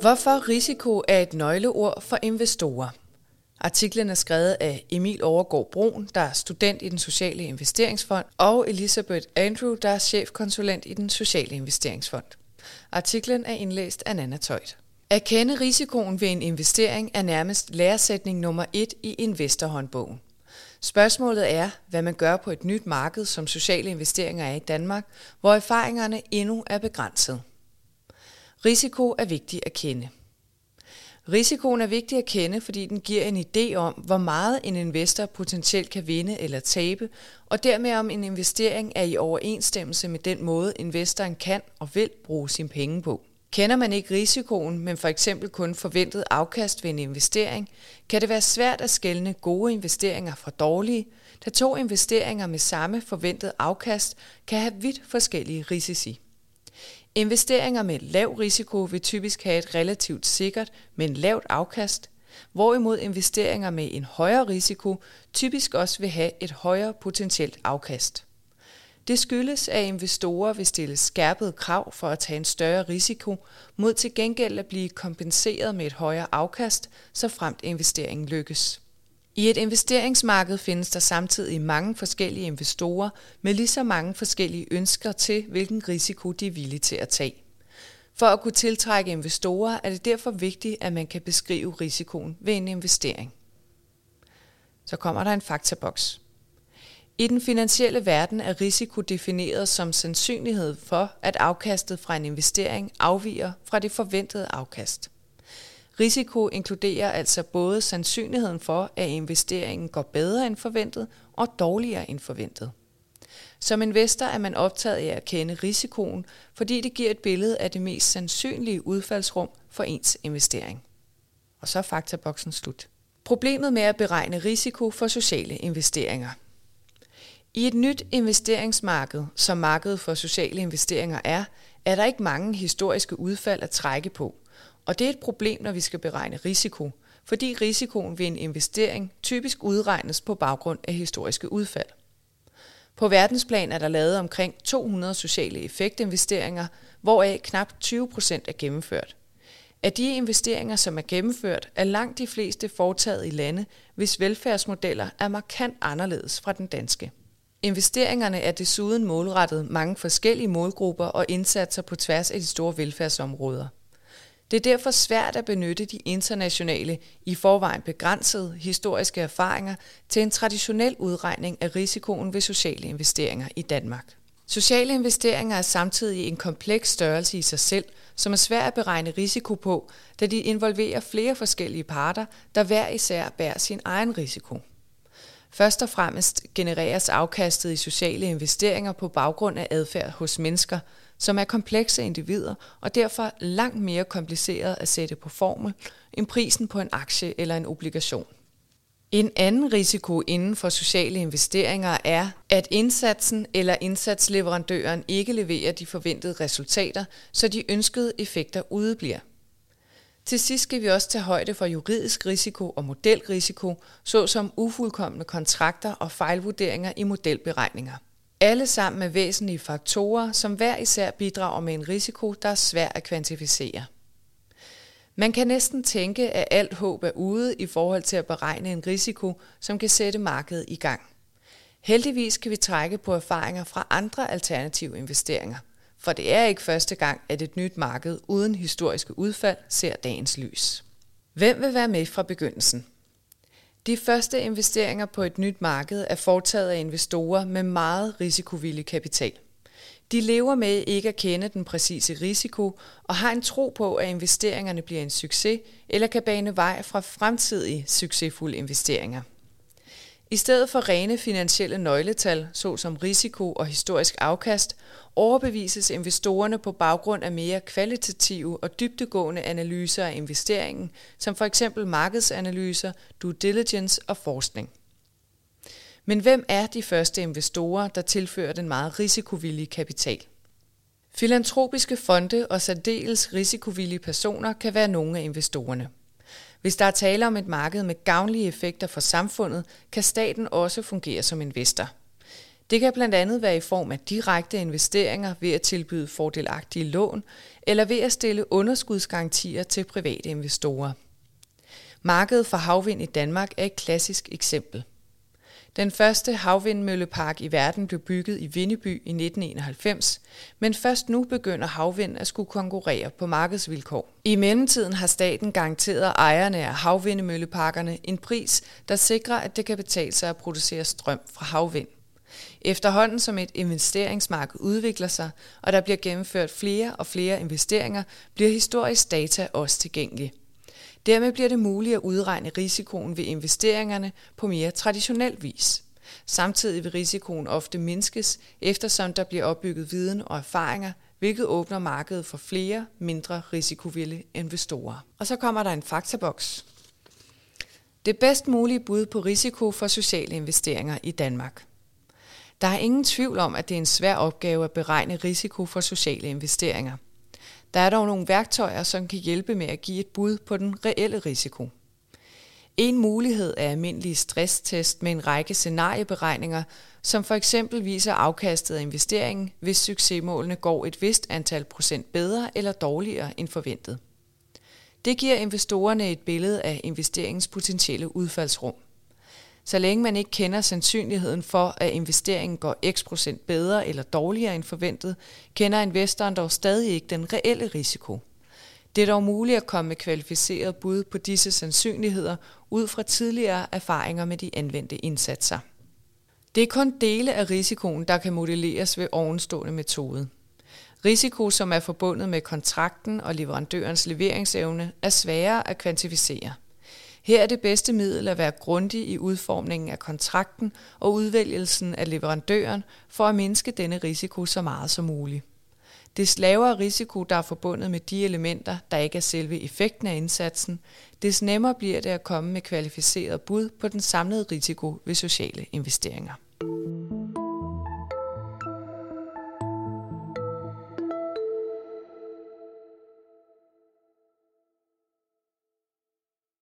Hvorfor risiko er et nøgleord for investorer? Artiklen er skrevet af Emil Overgaard Brun, der er student i den Sociale Investeringsfond, og Elisabeth Andrew, der er chefkonsulent i den Sociale Investeringsfond. Artiklen er indlæst af Nana Tøjt. At kende risikoen ved en investering er nærmest læresætning nummer 1 i investorhåndbogen. Spørgsmålet er, hvad man gør på et nyt marked, som sociale investeringer er i Danmark, hvor erfaringerne endnu er begrænset. Risiko er vigtig at kende. Risikoen er vigtig at kende, fordi den giver en idé om, hvor meget en investor potentielt kan vinde eller tabe, og dermed om en investering er i overensstemmelse med den måde, investoren kan og vil bruge sine penge på. Kender man ikke risikoen, men for eksempel kun forventet afkast ved en investering, kan det være svært at skelne gode investeringer fra dårlige, da to investeringer med samme forventet afkast kan have vidt forskellige risici. Investeringer med lav risiko vil typisk have et relativt sikkert, men lavt afkast, hvorimod investeringer med en højere risiko typisk også vil have et højere potentielt afkast. Det skyldes, at investorer vil stille skærpede krav for at tage en større risiko, mod til gengæld at blive kompenseret med et højere afkast, så fremt investeringen lykkes. I et investeringsmarked findes der samtidig mange forskellige investorer med lige så mange forskellige ønsker til, hvilken risiko de er villige til at tage. For at kunne tiltrække investorer er det derfor vigtigt, at man kan beskrive risikoen ved en investering. Så kommer der en faktaboks. I den finansielle verden er risiko defineret som sandsynlighed for, at afkastet fra en investering afviger fra det forventede afkast. Risiko inkluderer altså både sandsynligheden for, at investeringen går bedre end forventet og dårligere end forventet. Som investor er man optaget af at kende risikoen, fordi det giver et billede af det mest sandsynlige udfaldsrum for ens investering. Og så er faktaboksen slut. Problemet med at beregne risiko for sociale investeringer. I et nyt investeringsmarked, som markedet for sociale investeringer er der ikke mange historiske udfald at trække på. Og det er et problem, når vi skal beregne risiko, fordi risikoen ved en investering typisk udregnes på baggrund af historiske udfald. På verdensplan er der lavet omkring 200 sociale effektinvesteringer, hvoraf knap 20% er gennemført. Af de investeringer, som er gennemført, er langt de fleste foretaget i lande, hvis velfærdsmodeller er markant anderledes fra den danske. Investeringerne er desuden målrettet mange forskellige målgrupper og indsatser på tværs af de store velfærdsområder. Det er derfor svært at benytte de internationale, i forvejen begrænsede historiske erfaringer til en traditionel udregning af risikoen ved sociale investeringer i Danmark. Sociale investeringer er samtidig en kompleks størrelse i sig selv, som er svær at beregne risiko på, da de involverer flere forskellige parter, der hver især bærer sin egen risiko. Først og fremmest genereres afkastet i sociale investeringer på baggrund af adfærd hos mennesker, som er komplekse individer og derfor langt mere kompliceret at sætte på formel end prisen på en aktie eller en obligation. En anden risiko inden for sociale investeringer er, at indsatsen eller indsatsleverandøren ikke leverer de forventede resultater, så de ønskede effekter udebliver. Til sidst skal vi også tage højde for juridisk risiko og modelrisiko, såsom ufuldkomne kontrakter og fejlvurderinger i modelberegninger. Alle sammen er væsentlige faktorer, som hver især bidrager med en risiko, der er svær at kvantificere. Man kan næsten tænke, at alt håb er ude i forhold til at beregne en risiko, som kan sætte markedet i gang. Heldigvis kan vi trække på erfaringer fra andre alternative investeringer, for det er ikke første gang, at et nyt marked uden historiske udfald ser dagens lys. Hvem vil være med fra begyndelsen? De første investeringer på et nyt marked er foretaget af investorer med meget risikovillig kapital. De lever med ikke at kende den præcise risiko og har en tro på, at investeringerne bliver en succes eller kan bane vej fra fremtidige succesfulde investeringer. I stedet for rene finansielle nøgletal, såsom risiko og historisk afkast, overbevises investorerne på baggrund af mere kvalitative og dybdegående analyser af investeringen, som f.eks. markedsanalyser, due diligence og forskning. Men hvem er de første investorer, der tilfører den meget risikovillige kapital? Filantropiske fonde og særdeles risikovillige personer kan være nogle af investorerne. Hvis der er tale om et marked med gavnlige effekter for samfundet, kan staten også fungere som investor. Det kan blandt andet være i form af direkte investeringer ved at tilbyde fordelagtige lån eller ved at stille underskudsgarantier til private investorer. Markedet for havvind i Danmark er et klassisk eksempel. Den første havvindmøllepark i verden blev bygget i Vindeby i 1991, men først nu begynder havvind at skulle konkurrere på markedsvilkår. I mellemtiden har staten garanteret ejerne af havvindmølleparkerne en pris, der sikrer, at det kan betale sig at producere strøm fra havvind. Efterhånden som et investeringsmarked udvikler sig, og der bliver gennemført flere og flere investeringer, bliver historisk data også tilgængelig. Dermed bliver det muligt at udregne risikoen ved investeringerne på mere traditionel vis. Samtidig vil risikoen ofte mindskes, eftersom der bliver opbygget viden og erfaringer, hvilket åbner markedet for flere mindre risikovillige investorer. Og så kommer der en faktaboks. Det bedst mulige bud på risiko for sociale investeringer i Danmark. Der er ingen tvivl om, at det er en svær opgave at beregne risiko for sociale investeringer. Der er dog nogle værktøjer, som kan hjælpe med at give et bud på den reelle risiko. En mulighed er almindelige stresstest med en række scenarieberegninger, som for eksempel viser afkastet af investeringen, hvis succesmålene går et vist antal procent bedre eller dårligere end forventet. Det giver investorerne et billede af investeringens potentielle udfaldsrum. Så længe man ikke kender sandsynligheden for, at investeringen går x procent bedre eller dårligere end forventet, kender investoren dog stadig ikke den reelle risiko. Det er dog muligt at komme med kvalificeret bud på disse sandsynligheder ud fra tidligere erfaringer med de anvendte indsatser. Det er kun dele af risikoen, der kan modelleres ved ovenstående metode. Risiko, som er forbundet med kontrakten og leverandørens leveringsevne, er sværere at kvantificere. Her er det bedste middel at være grundig i udformningen af kontrakten og udvælgelsen af leverandøren for at mindske denne risiko så meget som muligt. Des lavere risiko, der er forbundet med de elementer, der ikke er selve effekten af indsatsen, des nemmere bliver det at komme med kvalificeret bud på den samlede risiko ved sociale investeringer.